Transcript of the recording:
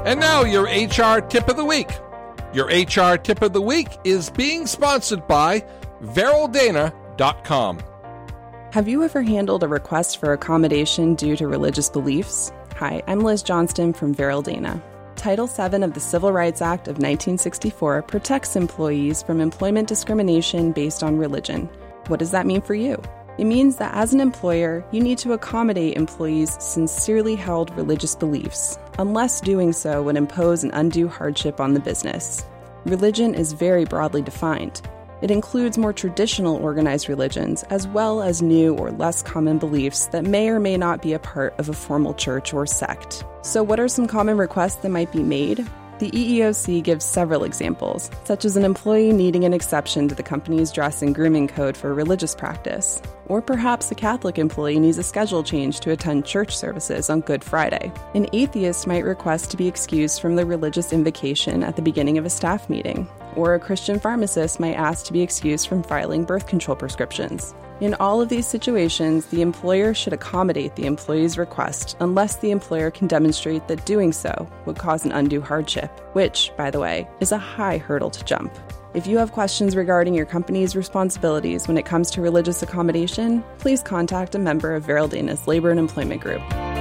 And now your HR tip of the week. Your HR tip of the week is being sponsored by VerylDana.com. Have you ever handled a request for accommodation due to religious beliefs? Hi, I'm Liz Johnston from VerylDana. Title VII of the Civil Rights Act of 1964 protects employees from employment discrimination based on religion. What does that mean for you? It means that as an employer, you need to accommodate employees' sincerely held religious beliefs, unless doing so would impose an undue hardship on the business. Religion is very broadly defined. It includes more traditional organized religions, as well as new or less common beliefs that may or may not be a part of a formal church or sect. So what are some common requests that might be made? The EEOC gives several examples, such as an employee needing an exception to the company's dress and grooming code for religious practice, or perhaps a Catholic employee needs a schedule change to attend church services on Good Friday. An atheist might request to be excused from the religious invocation at the beginning of a staff meeting, or a Christian pharmacist might ask to be excused from filing birth control prescriptions. In all of these situations, the employer should accommodate the employee's request unless the employer can demonstrate that doing so would cause an undue hardship, which, by the way, is a high hurdle to jump. If you have questions regarding your company's responsibilities when it comes to religious accommodation, please contact a member of VerylDana's Labor and Employment Group.